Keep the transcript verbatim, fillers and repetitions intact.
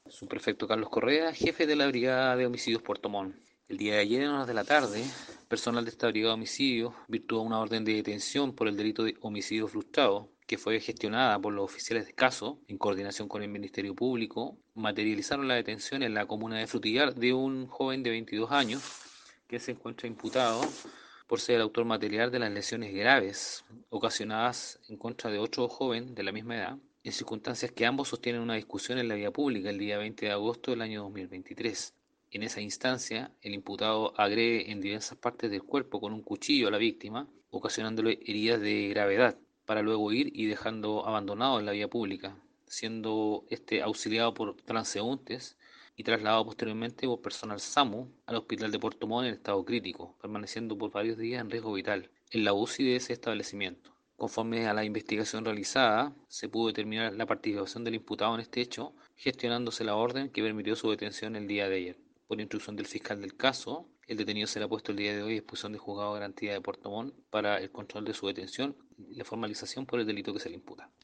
Subprefecto Carlos Correa, jefe de la Brigada de Homicidios Puerto Montt. El día de ayer, en horas de la tarde, personal de esta Brigada de Homicidios virtuó una orden de detención por el delito de homicidio frustrado, que fue gestionada por los oficiales de caso, en coordinación con el Ministerio Público. Materializaron la detención en la comuna de Frutillar de un joven de veintidós años que se encuentra imputado por ser el autor material de las lesiones graves ocasionadas en contra de otro joven de la misma edad, en circunstancias que ambos sostienen una discusión en la vía pública el día veinte de agosto del año dos mil veintitrés. En esa instancia, el imputado agrede en diversas partes del cuerpo con un cuchillo a la víctima, ocasionándole heridas de gravedad, para luego ir y dejando abandonado en la vía pública, siendo este auxiliado por transeúntes y trasladado posteriormente por personal SAMU al hospital de Puerto Montt en estado crítico, permaneciendo por varios días en riesgo vital en la U C I de ese establecimiento. Conforme a la investigación realizada, se pudo determinar la participación del imputado en este hecho, gestionándose la orden que permitió su detención el día de ayer. Por instrucción del fiscal del caso, el detenido será puesto el día de hoy a disposición del juzgado de garantía de Puerto Montt para el control de su detención y la formalización por el delito que se le imputa.